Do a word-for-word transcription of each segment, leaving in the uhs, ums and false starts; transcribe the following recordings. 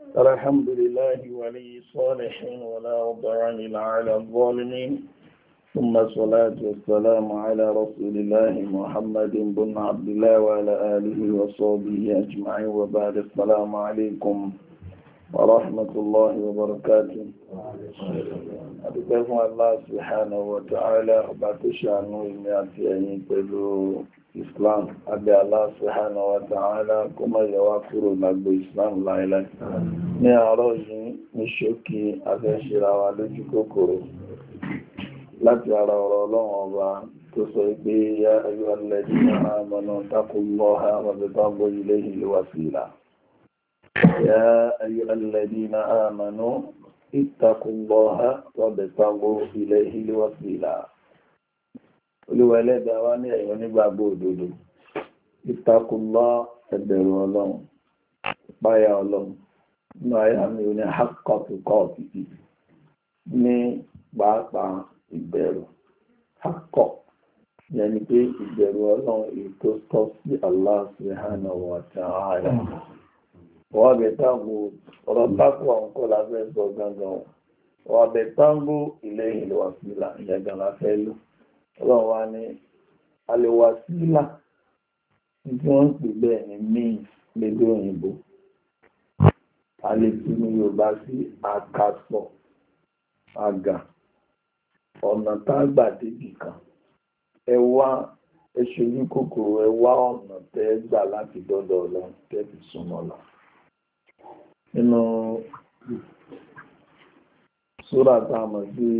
الحمد لله ولي الصالحين ولا عدوان على الظالمين ثم الصلاة والسلام على رسول الله محمد بن عبد الله وعلى آله وصحبه أجمعين وبعد السلام عليكم ورحمة الله وبركاته. أتكلم الله سبحانه وتعالى باتشانه المعتيين pẹ̀lú Islam àbí Allah subhanahu wa ta'ala kó má yẹ wá kúrò lágbo Islam láìláì. Ní àárọ̀ yìí ní ṣókí afẹ́ṣẹ́ra wa lójú kòkòrò láti ara ọ̀rọ̀ Ọlọ́run ọba tó sọ pé yá ayyuhal ladhina amanu taqullaha wabtaghu ilayhil wasila. Yá ayyuhal ladhina amanu ittaqullaha wabtaghu ilayhil wasila. Olúwa ẹlẹ́dàá wá ní ẹ̀yin onígbàgbọ́ òdodo, ìtakùnlọ́ ẹ̀bẹ̀rù Ọlọ́run, ìpáyà Ọlọ́run, nínú àyà mi ò ní haqqa tuqatihi ní pàápàá ìbẹ̀rù. Haqqa yẹn ni pé ìbẹ̀rù Ọlọ́run èyí tó tọ́ sí Allah subhanahu wa ta'ala. Wọ́n bẹ̀ táàbù ọ̀rọ̀ tákù àwọn kọ́ la fẹ́ sọ gangan. Wọ́n bẹ̀ táàbù ilayhil wasila ìyẹn gan la fẹ́ lò. Ọlọ́run wá ní alewasílà tí wọ́n ń pè bẹ́ẹ̀ ní means lédè òyìnbó. A lè fi ní Yorùbá sí àkàsọ̀, àgà, ọ̀nà tá gbà débì kan. Ẹ wá ẹṣojú kòkòrò ẹ wá ọ̀nà tẹ́ gbà láti dọ́dọ̀ Ọlọ́run tẹ́ fi súnmọ́ lọ. Nínú súrà tá a mọ̀ sí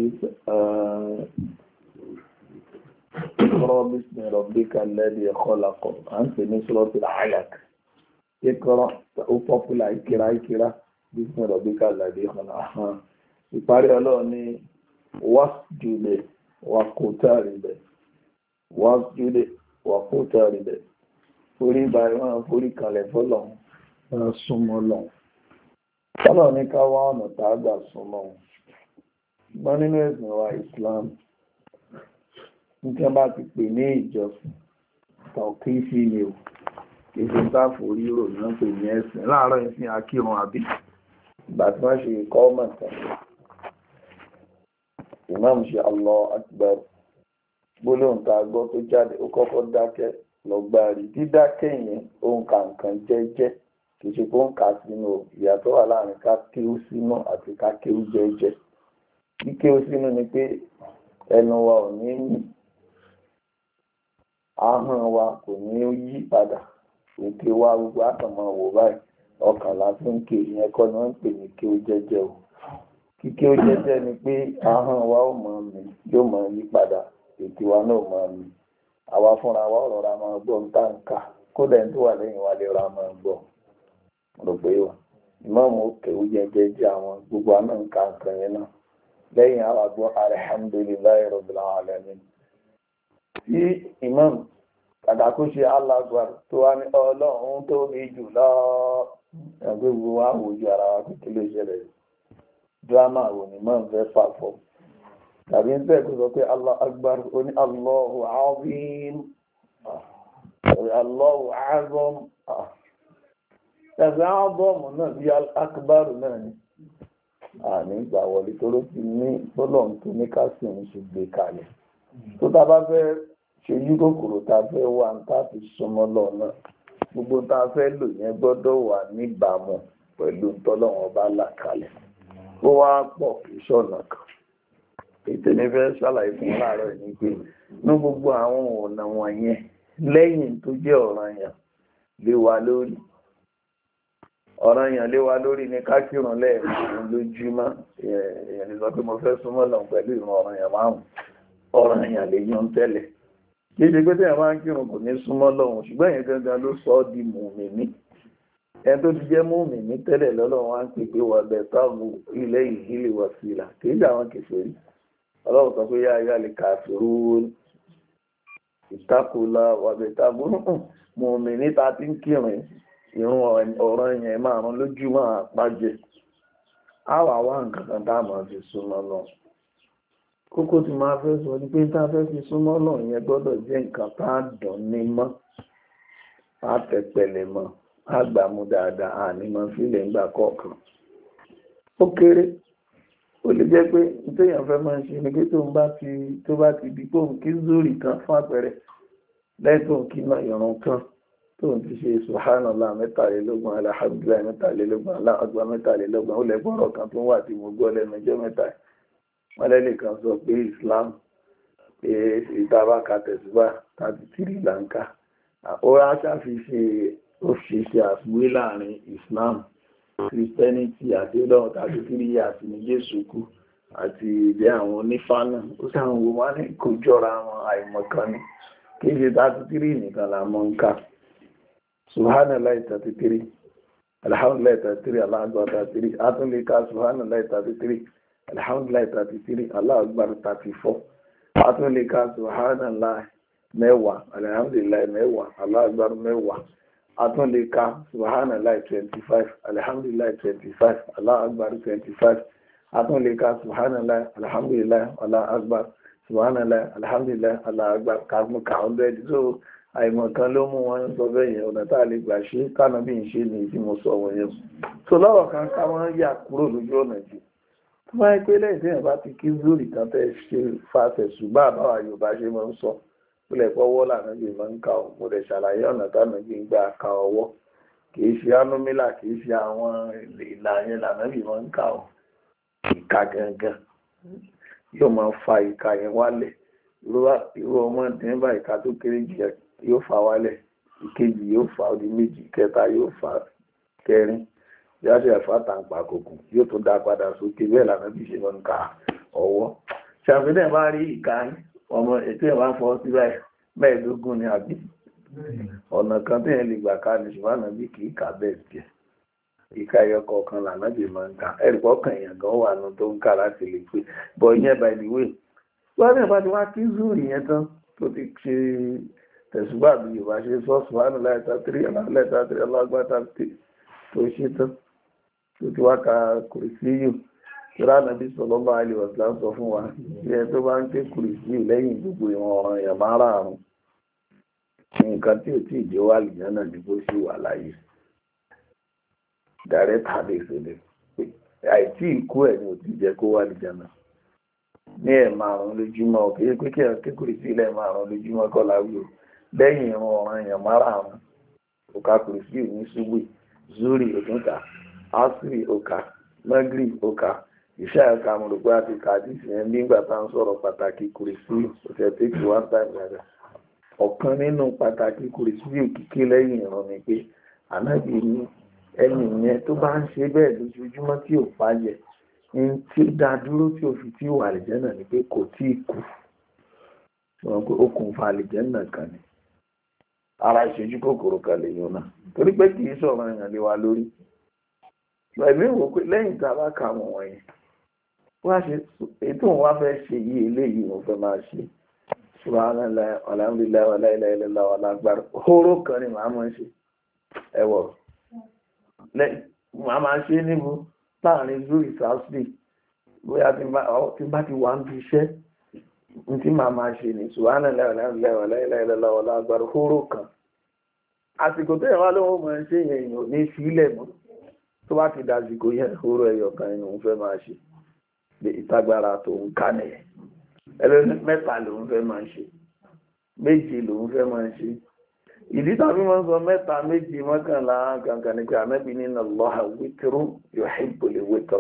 اقرأ باسم ربك الذي خلق أنت نسرة العلق اقرأ أفضل إكرا إكرا باسم ربك الذي خلق ìparí Ọlọ́run ní wasjude waqtarib wasjude waqtarib forí báyìí wọ́n forí kalẹ̀ fọ́lọ́run súnmọ́ lọ́run. Ọlọ́run ní ká wá ọ̀nà tá a gbà súnmọ́ wọn. Ṣùgbọ́n nínú ẹ̀sìn wa Islam nǹkan bá ti pè ní ìjọsìn tọ̀kí sí ni o kìí ṣe sáforí rò náà pè ní ẹ̀sìn. Láàárọ̀ ìsìn akírun àbí ìgbà tí wọ́n ṣe ìkọ́ mọ̀tàn Imam ṣe Allahu Akbar gbólóhùn tá a gbọ́ tó jáde ó kọ́kọ́ dákẹ́ lọ́gbàrí dídákẹ́ yẹn òun kà nǹkan jẹ́jẹ́ kìí ṣe kó ń kà sínú ìyàtọ̀ wà láàrin ká kéwú sínú àti ká kéwú jẹ́jẹ́. Kíkéwú sínú ni pé ẹnu wa ò ní mì, ahọ́n wa kò ní yí padà, òkè wa gbogbo àtàmọ́ wò báyìí ọkàn láti ń ké ìyẹn kọ́ ni wọ́n ń pè ní kí ó jẹ́jẹ́ o. Kíké ó jẹ́jẹ́ ni pé ahọ́n wa ó máa mì yóò máa yí padà, ètè wa náà máa mì. Àwa fúnra wa ọ̀rọ̀ ra máa gbọ́ ń tàǹkà kódà ẹni tó wà lẹ́yìn wa lè ra máa gbọ́. Rò pé wà ìmáàmù òkè ó jẹ́jẹ́ jẹ́ àwọn gbogbo àná ń ka nǹkan yẹn náà. Lẹ́yìn àwọn àgbọ̀ alhamdulillahi rabbil alamin. Tí imam kàdàkó ṣe Allahu Akbar tó wá ní Ọlọ́run tó bí jù lọ ẹgbẹ́ gbogbo wa wòjú ara wa kí ló ṣẹlẹ̀. Dírámà wò ní imam fẹ́ fà fọ́. Tàbí ń bẹ́ẹ̀ kó sọ pé Allahu Akbar ó ní Allahu azim, Allahu azam. Ẹ̀sẹ̀ àádọ́mù náà bí akbar náà ni. Àní ìgbà wọlé tó ló ti ní bọ́lọ̀n tó ní kásì ń ṣe gbé kalẹ̀. Tó tá bá fẹ́ ṣe yí kòkòrò tá fẹ́ wà ń tá fi súnmọ́ lọ náà. Gbogbo tá fẹ́ lò yẹn gbọ́dọ̀ wà níbàámu pẹ̀lú tọ́lọ́wọ́n bá là kalẹ̀. Ó wá pọ̀ kì í ṣọ̀nà kan. Ètò ní fẹ́ ṣàlàyé fún láàárọ̀ ní pé ní gbogbo àwọn ọ̀nà wọ̀nyẹn lẹ́yìn tó jẹ́ ọ̀ranyàn lé wa lórí. Ọ̀ranyàn lé wa lórí ní ká kírun lẹ́ẹ̀márùn-ún lójúmọ́. Èèyàn ní sọ pé mo fẹ́ súnmọ́ lọ pẹ̀lú ìrun ọ̀ranyàn márùn-ún. Ọ̀ranyàn lè yan tẹ́lẹ̀. Kì í ṣe pé tẹ́yàn máa ń kírun kò ní súnmọ́ lọ́hùn, ṣùgbọ́n ìyẹn gangan ló sọ ọ́ di mùmìnì. Ẹni tó ti jẹ́ mùmìnì tẹ́lẹ̀ lọ́lọ́run wá ń pè pé wà bẹ̀ táàbù ilé ìhílì wasila. Kì í ṣe àwọn kèfèrí. Ọlọ́run sọ pé yá ayá lè kafirun ìtakùlà wà bẹ̀ táàbù mùmìnì ta ti ń kírun ìrun ọ̀ranyàn márùn-ún lójúmọ́ àpájẹ. Àwa wá nǹkan kan tá a máa fi súnmọ́ lọ. Kókó tí máa fẹ́ sọ ní pé tá a fẹ́ fi súnmọ́ lọ yẹn gbọ́dọ̀ jẹ́ nǹkan tá a dùn ní mọ́, tá a tẹ̀pẹ̀lẹ̀ mọ́, àgbàmú dáadáa àní máa fílẹ̀ ńgbà kọ̀ọ̀kan ó kéré ó lè jẹ́ pé téèyàn fẹ́ máa ṣe ni pé tó bá ti tó bá ti di pòun kí zúrì kan fún àpẹẹrẹ lẹ́yìn tó ń kí náà ìrun kan tó ń ti ṣe subhanallah mẹ́tàlélógún alhamdulillah mẹ́tàlélógún Allahu akbar mẹ́tàlélógún ó lẹ́gbọ́rọ̀ kan tó wà tí mo gbọ́ lẹ́nu ọjọ́ mẹ́ta wọ́n lẹ́lẹ̀ kan sọ pé Islam pé ìtaba kàtẹ̀síwá thirty three lanka ó ráṣà fi ṣe ó fi ṣe àfiwé láàrin Islam Christianity àti ọdún thirty three years ní Jésù kú àti ìdí àwọn onífánà ó sáwọn wo wá ní kò jọra àwọn àìmọ̀kan ni kì í ṣe thirty three nìkan là mọ̀ ń kà subhanallah thirty three alhamdulillah thirty three Allahu akbar thirty three atúnlẹ̀ká subhanallah thirty three alhamdulillah thirty three Allahu akbar thirty four atúnlẹ̀ká subhanallah mẹ́wàá alhamdulillah mẹ́wàá Allahu akbar mẹ́wàá atúnlẹ̀ká subhanallah twenty five alhamdulillah twenty five Allahu akbar twenty five atúnlẹ̀ká subhanallah alhamdulillah Allahu akbar subhanallah alhamdulillah Allahu akbar kàgbọ́n kà hundred so àìmọ̀kan ló mú wọn sọ bẹ́ẹ̀ yẹn ọ̀nà tá a lè gbà ṣe kánà bí n ṣe ní tí mo sọ wọ̀n yẹn so lọ́rọ̀ kan ká wọ́n yà kúrò lójú ọ̀nà jù tó máa ń pé lẹ́yìn tí èèyàn bá ti kí zúrì kan tẹ́ ṣe fàṣẹ ṣùgbọ́n àbáwá Yorùbá ṣe máa ń sọ ó lẹ̀ pọ́wọ́ lànà bí máa ń ka ọ̀ mo lè ṣàlàyé ọ̀nà tánà bí ń gbà ka ọwọ́ kì í ṣe anúmílà kì í ṣe àwọn ìlà yẹn lànà bí máa ń ka ọ̀ ìka gangan yóò máa fa ìka yẹn wálẹ̀ irú ọmọ ìdín bá ìka tó kéré jù yóò fà wálẹ̀ ìkejì yóò fà ó di méjì kẹta yóò fà kẹrin yáṣẹ ẹ̀fà tàǹpà kòkò yóò tún dá padà sókè bẹ́ẹ̀ lànà bí ṣe máa ń ka ọwọ́ ṣàfihàn bá rí ìka ọmọ ètò ẹ̀ bá fọ́ sí báyìí mẹ́ẹ̀ẹ́dógún ni àbí ọ̀nà kan tí yẹn lè gbà ká ní ṣùgbọ́n àná bí kì í kà bẹ́ẹ̀ tiẹ̀ ìka ẹyọ kọ̀ọ̀kan lànà bí máa ń ka ẹ̀rì kọ̀ọ̀kan èèyàn gan wà nù tó ń kà láti lè pé bọ̀ ìyẹn by the way wọ́n ní ìbá ti wá kí zúrì yẹn tán tó ti ṣe tẹ̀sùbá bí Yorùbá ṣe sọ ṣùgbọ́n láìta tírí aláìta tírí alágbátá tó ṣe tán tó ti wá ka kùrìsíyù tó rá nàbí sallallahu alaihi wasallam sọ fún wa ṣe tó bá ń ké kùrìsíyù lẹ́yìn gbogbo ìwọ̀n ọ̀ràn èèyàn márààrún nǹkan tí ò tí ì jẹ́ wà lìyàn náà ní bó sì wà láyé direct hadith ìṣẹ̀lẹ̀ àìtí ìkú ẹ̀ ni ò ti jẹ́ kó wà lìyàn náà ní ẹ̀ márùn-ún lójúmọ́ òkè pé kí ẹ̀ ké kùrìsíyù lẹ́ márùn-ún lójúmọ́ kọ́ láwùjọ lẹ́yìn ìrun ọ̀ràn èèyàn márààrún òkà kùrìsíù ní ṣúgbì zuri òtúnkà asiri òkà magri òkà iṣẹ́ ẹ̀ka mọ̀lùpẹ́ àti kàdísì yẹn nígbà tá ń sọ̀rọ̀ pàtàkì kùrìsíù òtẹ̀ tí one time rẹ̀ ọ̀kan nínú pàtàkì kùrìsíù kíké lẹ́yìn ìrun ni pé ànábì ní ẹni yẹn tó bá ń ṣe bẹ́ẹ̀ lójoojúmọ́ tí ò fàyẹ ní tí ó dá dúró tí ò fi tí wà àlìjẹ́nà ni pé kò tí ì kú wọn pé okùnfà àlìjẹ́nà kan ni ara ìṣojú kòkòrò kan lè yàn náà torí pé kì í sọ̀rọ̀ èèyàn lé wa lórí ẹ̀mí wò pé lẹ́yìn tá a bá kà wọ́n wọ̀nyí wá ṣe ètò òun wá fẹ́ ṣe yí eléyìí òun fẹ́ máa ṣe subhanallah alhamdulillah wala ilaha illallah wala akbar hóró kan ni màá máa ṣe ẹ̀wọ̀ màá máa ṣe níbo láàrin zuri saudi bóyá tí bá ti wà ń fi iṣẹ́ tí màá máa ṣe ní subhanallah alhamdulillah wala ilaha illallah wala akbar hóró kan àsìkò tó yẹ wá lọ́wọ́ mọ̀ ṣe yẹn èèyàn ní sílẹ̀ mọ́ tó bá ti dàsìkò yẹn hóró ẹyọ kan inú òun fẹ́ máa ṣe pé ìtagbára tó ń ká nìyẹn ẹlẹ́ni mẹ́ta lòun fẹ́ máa ṣe méje lòun fẹ́ máa ṣe ìdí tàbí wọ́n sọ mẹ́ta méje mọ́kànlá kankan ní pé ànábì nínú Allaha witrun yuhibbul witra.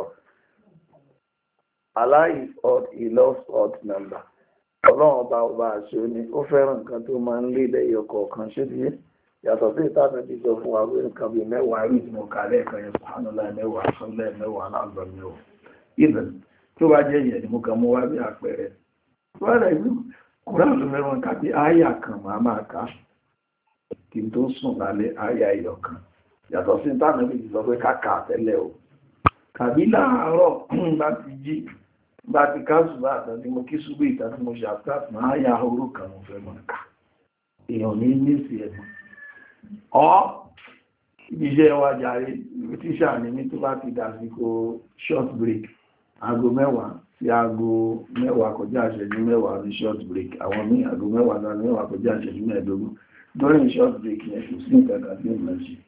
Allah is odd, he loves odd number. Ọlọ́run ọba ọba àṣẹ ni ó fẹ́ràn nǹkan tó máa ń lé lẹ́yọ kọ̀ọ̀kan ṣé ti yé yàtọ̀ sí ìtàkùn ti sọ fún wa pé nǹkan bíi mẹ́wàá rí ìmọ̀ kálẹ̀ kan yẹn subhanallah mẹ́wàá sọ́lẹ̀ mẹ́wàá lágbà mẹ́wàá ìbẹ̀ tó bá jẹ́ yẹn ni mo kàn mú wá bí àpẹẹrẹ wọ́n rẹ̀ ìlú kúrò ló mẹ́wàá ká bí àyà kan máa máa ká kí n tó sùn lálẹ́ àyà ẹyọ kan yàtọ̀ sí ìtàkùn ti sọ pé káàkà tẹ́lẹ̀ o tàbí láàárọ̀ bá ti jí bá ti ká ṣùgbọ́n àtàtí mo kí ṣùgbọ́n ìtàkùn mo ṣe àtàkùn àyà orú kan mo fẹ́ máa ká èèyàn ní ní sí ẹ̀mọ́ ọ́ iṣẹ́ wa jàre tíṣà ní ní tó bá ti dàsìkò short break aago mẹ́wàá sí aago mẹ́wàá kọjá ìṣẹ́jú mẹ́wàá ní short break àwọn míì aago mẹ́wàá náà mẹ́wàá kọjá ìṣẹ́jú mẹ́ẹ̀ẹ́dógún during short break yẹn kò sí nǹkan kan tí ìmọ̀ ṣe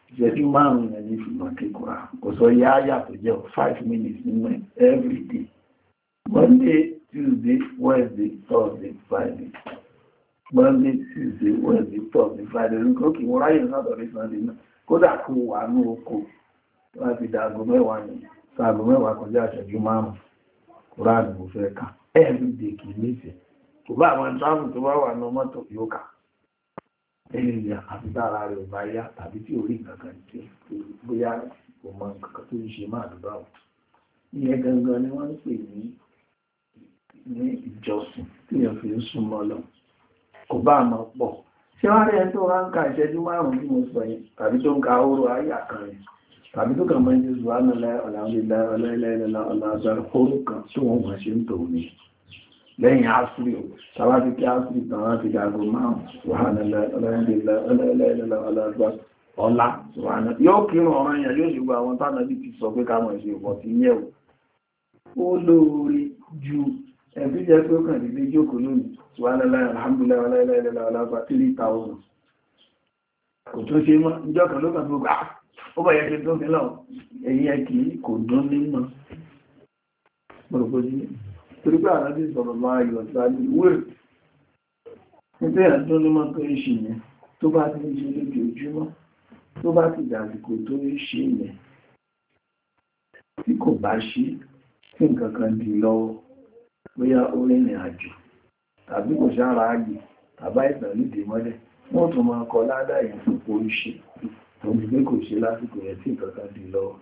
ìṣẹ́jú márùn-ún yẹn ní ìfìmọ̀ kíkùrà kò sọ yá àyà tó jẹ́ five minutes nínú every day Monday Tuesday Wednesday Thursday Friday Monday Tuesday Wednesday Thursday Friday nǹkan kì wọ́n ráyè Saturday Sunday náà kódà kó wà ní oko láti dàgbò mẹ́wàá yẹn sàgbò mẹ́wàá kọjá ìṣẹ́jú márùn-ún kúrò ní mo fẹ́ kà every day kì í nífẹ̀ẹ́ kò bá àwọn travel tó bá wà ní mọ́tò yóò kà ènìyàn àti dára rẹ̀ ò bá yá tàbí tí orí nǹkan tí bóyá kò mọ nǹkan tó ń ṣe máa dùbà ò ìyẹn gangan ni wọ́n ń pè ní ní ìjọsìn tí èèyàn fi ń súnmọ́ lọ kò bá àmọ́ pọ̀ ṣé wọ́n rí ẹ tó wá ń ka ìṣẹ́jú márùn-ún tí mo sọ yẹn tàbí tó ń ka oró ayà kan yẹn tàbí tó kàn máa ń jẹ́ zuwánilá ọ̀làwílá ọ̀làilá ọ̀làzà oró kan tí wọ́n wọ́n ṣe ń tò ní lẹ́yìn asiri o tàbá ti kí asiri tàn án ti dàgbò márùn ṣùhánilá ọ̀làilá ọ̀làilá ọ̀làzà ọ̀là ṣùhánilá yóò kírun ọ̀ràn yẹn yóò ṣùgbọ́n àwọn tánàbí ti sọ pé ká mọ̀ ṣe ìwọ̀ ti yẹ̀ ó lóore ju ẹ̀bí jẹ́ pé ó kàn nílé jókòó lónìí ṣùgbọ́n alhamdulillah ọláìláìlá ọlọ́pàá three thousand kò tó ṣe mọ́ ìjọ́ kan ló kàn tó gbà ó bọ̀ yẹ kí tó fi lọ ẹ̀yìn ẹ̀kì kò dún ní mọ́ pọ̀lọpọ̀lọpọ̀ torí pé àrájí sọ̀rọ̀ máa yọ̀ sáájú wéèrè nítorí àdún ní mọ́ tó ń ṣe yẹn tó bá ti ń ṣe lójoojúmọ́ tó bá ti dàsìkò tó ń ṣe yẹn tí kò bá ṣe tí nǹkan kan di lọ́wọ́ bóyá orí ìrìn àjò tàbí kò sára ààyè tàbá ìtàn lìdè mọ́lẹ̀ wọ́n tún máa kọ ládá yẹn fún orí ṣe tó ń gbé kò ṣe lásìkò yẹn tí ìkankan di lọ́wọ́.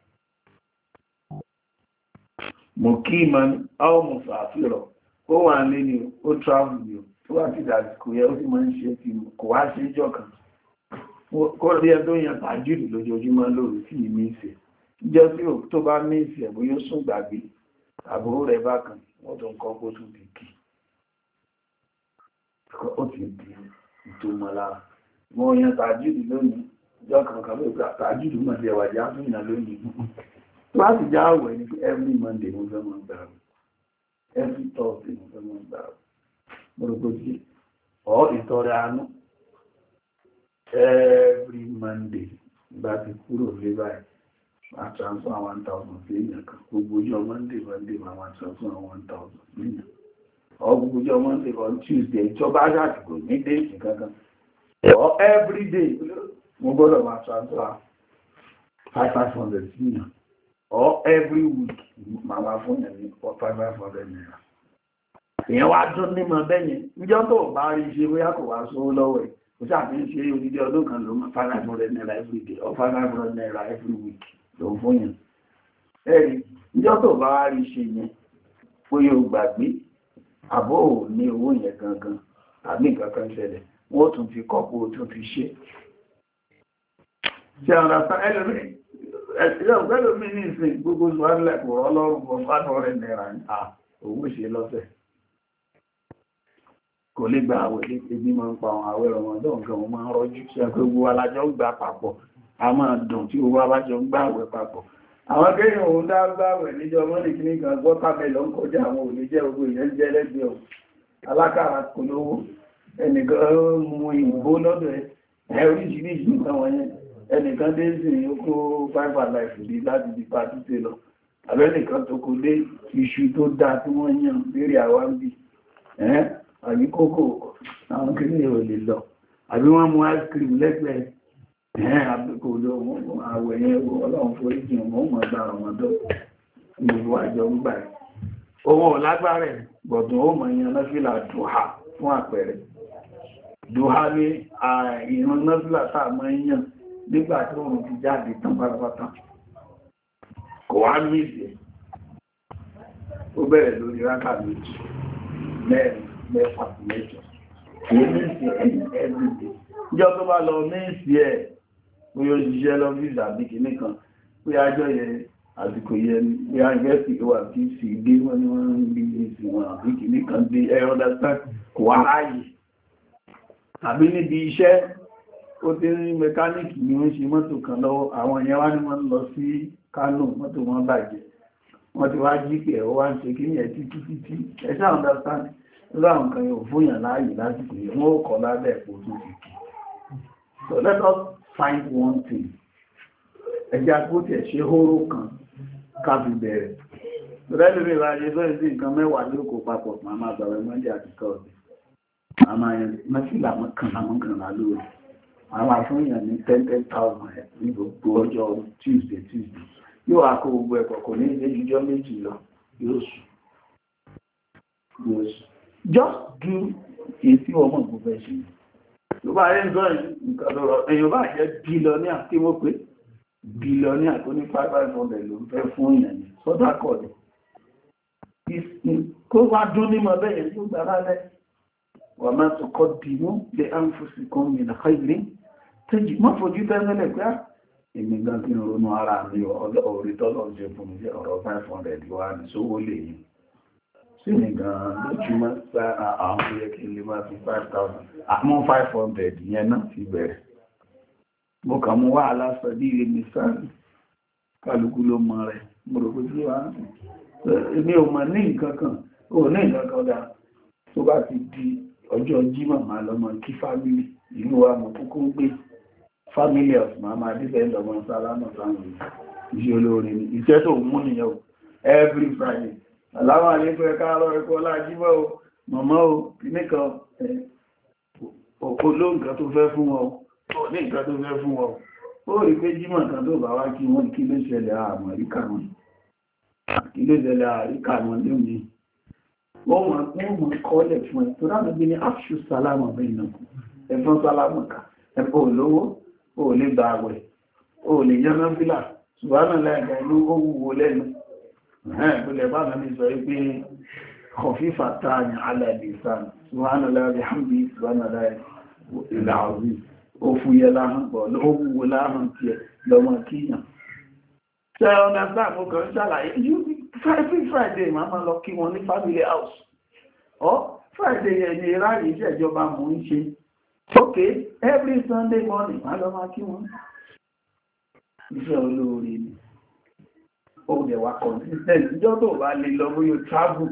mo kí ìmọ̀ ọ́ mo fàáfìrọ̀ ó wà ní ni ó travel ni tó wà ti dàsìkò yẹn ó sì máa ń ṣe ti kò wá ṣe ìjọ kan kó rí ẹ tó yẹn tàjúdù lójoojúmọ́ lóru tí ì mí ìsẹ̀ ìjọ tí tó bá mí ìsẹ̀ bóyá ó sùn gbàgbé àbúrò rẹ̀ bákan wọ́n tó ń kọ́ kó tún di kí ó ti di ìtòmọ̀ lára wọ́n yẹn tàjúdù lónìí ìjọ kankan ló gbà tàjúdù mọ̀ sí ẹwà já fún ìyà lónìí láti já àwẹ̀ ní every Monday mo fẹ́ mọ́ gbà every Thursday mo fẹ́ mọ́ gbà mo rò pé tí ọ̀ ìtọrẹ àánú every Monday ìgbà ti kúrò lé báyìí máa transfer one thousand sí èèyàn kan gbogbo ọjọ́ Monday Monday máa máa transfer one thousand sí èèyàn ọ gbogbo ọjọ́ Monday on Tuesday ìjọba àṣàtìkò ní déètì kankan ọ every day mo gbọ́dọ̀ máa transfer five five hundred sí èèyàn ọ every week máa máa fún yẹn ní five five hundred naira èèyàn wá dún nímọ̀ bẹ́yẹn níjọ́ tó bá rí ṣe bóyá kò wá sówó lọ́wọ́ ẹ̀ kò sáàbí ń ṣe odidi ọdún kan ló máa five five hundred naira every day or five five hundred naira every week ló fún yẹn ẹ̀rí níjọ́ tó bá rí ṣe yẹn bóyá o gbàgbé àbó ò ní owó yẹn gangan tàbí nǹkan kan ṣẹlẹ̀ wọ́n tún fi kọ́pù tún fi ṣe ṣe ọ̀nà ẹlòmí ẹlòmí ní ìsìn gbogbo ṣùgbọ́n kò rọ́ lọ́rùn fún five hundred naira à owó ṣe lọ́sẹ̀ kò lè gba àwẹ̀ ní ebi máa ń pa àwọn àwẹ̀ ọmọdé nǹkan wọn máa ń rọ́jú sí ẹgbẹ́ gbogbo alájọ́ ń gbà papọ̀ a máa dùn tí gbogbo abájọ ń gbà àwẹ̀ papọ̀ àwọn kéèyàn òun dá gbà àwẹ̀ níjọ mọ́lì kí ní kan gbọ́ kámẹ́lọ̀ ń kọjá àwọn òní jẹ́ gbogbo ìyẹn jẹ́ lẹ́gbẹ̀ẹ́ ọ̀ alákàrà polówó ẹnìkan mú ìbò lọ́dọ̀ ẹ oríṣiríṣi nǹkan wọ̀nyẹn ẹnìkan dé sí oko five alive rí láti di pàtúté lọ àbẹ́nìkan tó kò dé iṣu tó dáa tí wọ́n yàn lérí àwa ń bì àbí kókò àwọn kìí ò lè lọ àbí wọ́n mú ice cream lẹ́gbẹ̀ẹ́ ẹ̀hẹ́n àbíkò ló àwẹ̀ yẹn ọlọ́run forí jì wọ́n mọ̀ gba ọmọdọ́ gbogbo àjọ ń gbà owó lágbára ẹ̀ gbọ̀dùn ó mọ̀ yan náfìlà dùhà fún àpẹẹrẹ dùhà ní ìran náfìlà tá a mọ̀ yàn nígbà tí wọ́n ti jáde tán pátápátá kò wá mísì ó bẹ̀rẹ̀ lórí rákà méjì mẹ́rin mẹ́fà mẹ́jọ èyí mẹ́sì ẹ̀yìn everyday ìjọ tó bá lọ mẹ́sì ẹ̀ bóyá òṣìṣẹ́ lọ́fíìsì àbí kìíní kan pé àjọ yẹn àsìkò yẹn pé àgbẹ̀sì wà kí sì dé wọ́n ní wọ́n ń bí ìsìn wọn àbí kìíní kan dé ẹ understand kò wá ráyè àbí níbi iṣẹ́ ó ti rí mẹkáníìkì ni wọ́n ṣe mọ́tò kan lọ́wọ́ àwọn yẹn wá ní wọ́n lọ sí Kánò mọ́tò wọn bàjẹ́ wọ́n ti wá jí pé ẹ̀wọ́ wá ń ṣe kí ní ẹ̀ títí títí ẹ ṣáà understand lórí àwọn kan yóò fún yàn láàyè lásìkò yìí wọ́n ó kọ́ lábẹ́ ẹ̀pọ̀ tó ti kì so let us find one thing ẹjá kó tẹ̀ ṣe hóró kan kábí bẹ̀rẹ̀ rẹ́lùmí bá ṣe fẹ́ sí nǹkan mẹ́wàá ní òkò papọ̀ máa máa bàwẹ̀ mọ́jẹ́ àti kọ́ọ̀dù máa máa yẹn mẹ́fìlà mọ́kànlá mọ́kànlá lórí àwọn àfúnyàn ní ten ten thousand ẹ̀ ní gbogbo ọjọ́ Tuesday Tuesday yóò wá kó gbogbo ẹ̀kọ́ kò ní ilé ìjọ méjì lọ yóò sùn yóò sùn just do èyí tí wọ́n mọ̀ gbogbo ẹ̀ ṣe ló bá yẹn sọ nǹkan lọ́rọ̀ èèyàn bá jẹ́ bílíọ̀nìà kí wọ́n pé bílíọ̀nìà tó ní five five hundred ló ń fẹ́ fún èèyàn ní sọ́dá kọ̀ọ̀dù kó wá dún ní mọ̀ bẹ́ẹ̀ tó gbára lẹ́ wọ́n máa tó kọ́ dìmú lé àǹfùsì kan mìíràn fáìlì tẹ́jì má fojú tẹ́lẹ̀ pé èmi gan kí n ronú ara mi orí tọ́lọ̀ jẹ fún mi jẹ́ ọ̀rọ̀ five hundred wá ní sówó lè yìí sí ní gan lójúmọ́ sá àwọn yẹ kí n lè máa fi five thousand àmọ́ five hundred yẹn náà ti bẹ̀rẹ̀ mo kàn mú wá aláṣọ bí ilé mi sáàrì kálukú ló mọ rẹ̀ mo rò pé kí wá èmi ò mọ̀ ní nǹkan kan ò ní nǹkan kan dáa tó bá ti di ọjọ́ Jímọ̀ máa lọ́mọ kí fámílì ìlú wa mọ̀ kúkú ń gbé family of mama dífẹ́ lọ́mọ sálámọ̀ sáwọn iṣẹ́ olóorin ni iṣẹ́ tó mú nìyẹn o every Friday aláwọ̀ àlékún ẹ̀ká lọ́rọ̀ ẹ̀kọ́ lájímọ̀ o mọ̀mọ́ o nìkan olóǹkan tó fẹ́ fún wọn o ní nǹkan tó fẹ́ fún wọn o rí pé Jímọ̀ kan tó bá wá kí wọ́n kí ló ṣẹlẹ̀ àmọ̀ríkà wọn kí ló ṣẹlẹ̀ àríkà wọn lónìí wọ́n mọ̀ kọ́lẹ̀ fún ẹ̀ tó dáná bí ní afṣù sálámọ̀ bẹ́ẹ̀ náà ẹ̀fọn sálámọ̀ ká ẹ̀fọ́ olówó o lè gba àwẹ̀ o lè yán náfílà ṣùgbọ́n láìka inú ó wúwo lẹ́nu ẹ̀ẹ́gbẹ̀lẹ̀ bá náà ní sọ pé kọfífà tààyàn alàdìsàn ṣùgbọ́n láìka hàmì ṣùgbọ́n láìka ìlà ọ̀rí ó fúyẹ́ láhàn pọ̀ ó wúwo láhàn tí ẹ lọ́mọ kíyàn ṣe ọ̀nà sáà mo kàn ṣàlàyé every Friday máa máa lọ kí wọn ní family house ọ Friday yẹn ni ráàyè ìṣèjọba mò ń ṣe okay every Sunday morning máa lọ máa kí wọn iṣẹ́ olóore ni ó dẹ̀ wá consistent ìjọ́ tó bá lè lọ bóyá travel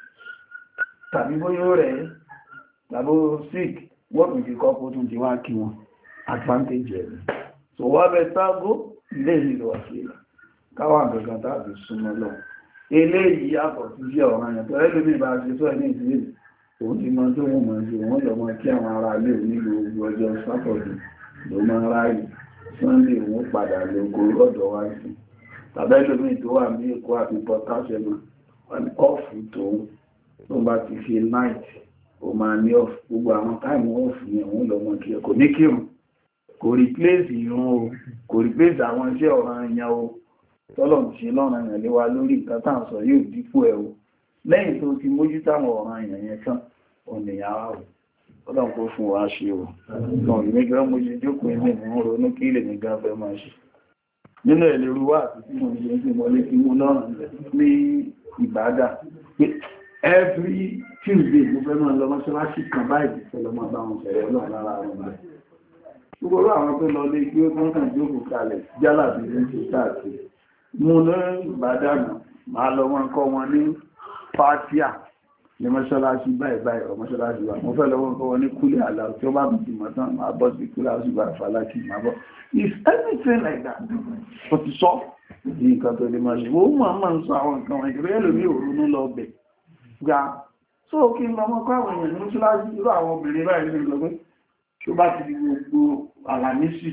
tàbí bóyá rẹ̀ tàbí sick wọ́n fi kọ́ kó tún ti wá kí wọn advantage ẹ̀ so wọ́n bẹ sáàgó ilé ìlú àṣílá káwà gangan tàbí súnmọ́ lọ eléyìí yàtọ̀ sí sí ọ̀ràn yẹn tó ẹlòmí bá ṣe sọ ní ìdílé òun ti mọ tó wọ́n mọ̀ sí wọ́n lọ mọ́ kí àwọn ará ilé nílò ogun ọjọ́ sátọ̀dù ló máa ráyè Sunday òun padà lóko lọ́dọ̀ wá sí tàbẹ́lómi tó wà ní Èkó àti Port Harcourt wọ́n ní ọ́ọ̀fù tóun tó bá ti fi night ó máa ní ọ́ọ̀fù gbogbo àwọn táìmù ọ́ọ̀fù yẹn òun lọ mọ́ kí ẹ kò ní kírun kò replace ìrun o kò replace àwọn iṣẹ́ ọ̀ràn ẹ̀yàn o tọ́lọ̀ ti ṣe lọ́ràn ẹ̀yàn lé wa lórí nǹkan tá à ń sọ yóò dípò ẹ̀ o lẹ́yìn tó ti mójú táwọn ọ̀ràn èèyàn yẹn tán ònìyàn wá o ọlọ́run kó fún wa ṣe o náà ìmẹ́gbẹ́ mo ṣe jókòó ilé ìwọ̀n ronú kí ilẹ̀ nìkan fẹ́ máa ṣe nínú ẹ̀lẹ́rú wà àti tí mo ṣe ń fi mọ́lé kí mú lọ́rùn ní Ìbàdàn pé every Tuesday mo fẹ́ máa lọ mọ́ṣáláṣí kan báyìí fẹ́ lọ máa bá wọn fẹ̀rẹ̀ ọlọ́run lára wọn báyìí gbogbo àwọn tó lọ lé kí ó tán kàn jókòó kalẹ̀ jálàbí ní ṣe káàkiri mo ní Ìbàdàn máa lọ wọn kọ́ wọn ní fàtíà ní mọ́ṣáláṣí báyìí báyìí ọ̀ mọ́ṣáláṣí wà mo fẹ́ lọ́wọ́ kọ́ wọn ní kúlẹ̀ àlà tí ó bá bí ti mọ̀ tán máa bọ́ sí kúlẹ̀ àṣùgbà fàlákì máa bọ́ is anything like that ó ti sọ ní nǹkan tó lè máa ṣe ó máa máa ń sọ àwọn nǹkan wọn ìgbẹ́ lómi òrùnú lọ bẹ̀ ga so kí n lọ mọ́ kọ́ àwọn èèyàn ní mọ́ṣáláṣí irú àwọn obìnrin báyìí ní ìlọ́gbẹ́ tó bá ti di gbogbo àlàmísì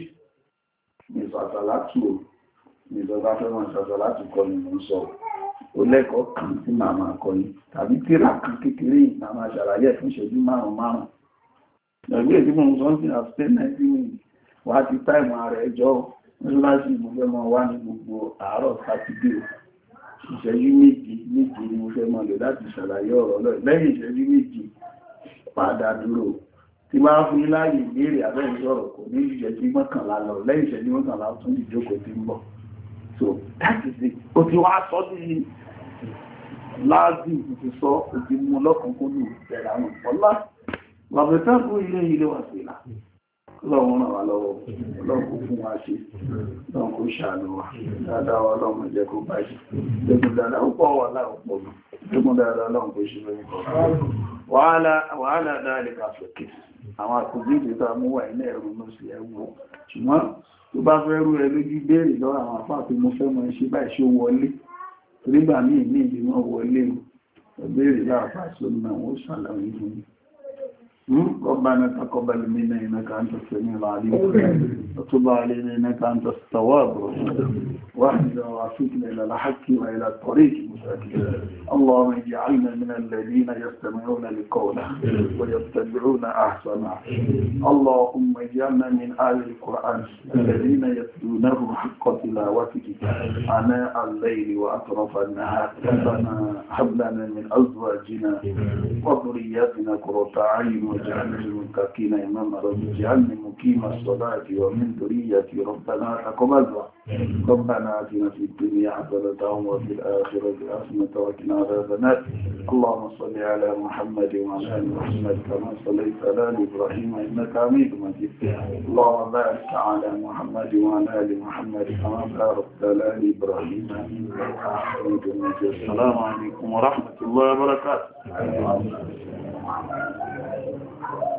ní ìsọ̀tàlátù ní ìsọ̀tàlátù kọ́ ni mo ń sọ ó lẹ́kọ̀ọ́ kan tí màá máa kọ́ yìí tàbí tíra kan kékeré màá máa ṣàlàyé fún ìṣẹ́jú márùn-ún márùn-ún ẹgbẹ́ tí mo ń sọ sí àfẹ́ nàìjíríà wá ti táìmù ààrẹ ẹjọ́ ńláṣì mo fẹ́ máa wá ní gbogbo àárọ̀ sátidé ìṣẹ́jú méjì méjì ni mo fẹ́ máa lò láti ṣàlàyé ọ̀rọ̀ lọ lẹ́yìn ìṣẹ́jú méjì padà dúró tí máa fún yín láàyè ìbéèrè abẹ́rẹ́ sọ̀rọ̀ kò ní ìṣẹ́jú mọ́kànlá lọ lẹ́yìn ìṣẹ́jú mọ́kànlá tún ìjókòó tí ń bọ̀ so that is it ó ti wá sọ ní láàzì ti sọ ó ti mú lọ́kànkún ní ìbẹ̀rẹ̀ àwọn ọlá wàbẹ̀tàkù ilé ilé wà sí ìlà ọlọ́run ràn wá lọ́wọ́ ọlọ́run kò fún wa ṣe ọlọ́run kò ṣàánú wa dáadáa wa ọlọ́run jẹ́ kó báyìí lẹ́kùn dáadáa ó pọ̀ wà láàpọ̀ lẹ́kùn dáadáa ọlọ́run kò ṣe lórí kọ̀ọ̀kan wàhálà dáa lè kà fẹ́ kìí àwọn àkójú ìdíta mú wà ilẹ̀ ẹ̀rù ló sì ẹwọ́ ṣùgbọ́n tó bá fẹ́ rú ẹ lójú béèrè lọ́wọ́ àwọn àfáà tó mo fẹ́ mọ́ ṣe báyìí ṣó wọlé nígbà míì ní ìlú wọn wọlé o béèrè láàfáà sórí náà wọ́n ṣàlàyé fún mi. ربنا تقبل منا إنك أنت السميع العليم وتب علينا إنك أنت التواب واهدنا ووفقنا إلى الحق وإلى الطريق المستقيم اللهم اجعلنا من الذين يستمعون لقوله ويتبعون أحسنه اللهم اجعلنا من آل القرآن الذين يتلونه حق تلاوته آناء الليل وأطراف النهار ربنا هب لنا من أزواجنا وذرياتنا قرة أعين واجعلنا للمتقين إماما رب اجعلني مقيم الصلاة ومن ذريتي ربنا تقبل ربنا آتنا في الدنيا حسنة وفي الآخرة حسنة وقنا عذاب النار اللهم صل على محمد وعلى آل محمد كما صليت على آل إبراهيم إنك حميد مجيد اللهم بارك على محمد وعلى آل محمد كما باركت على آل إبراهيم إنك حميد مجيد السلام عليكم ورحمة الله وبركاته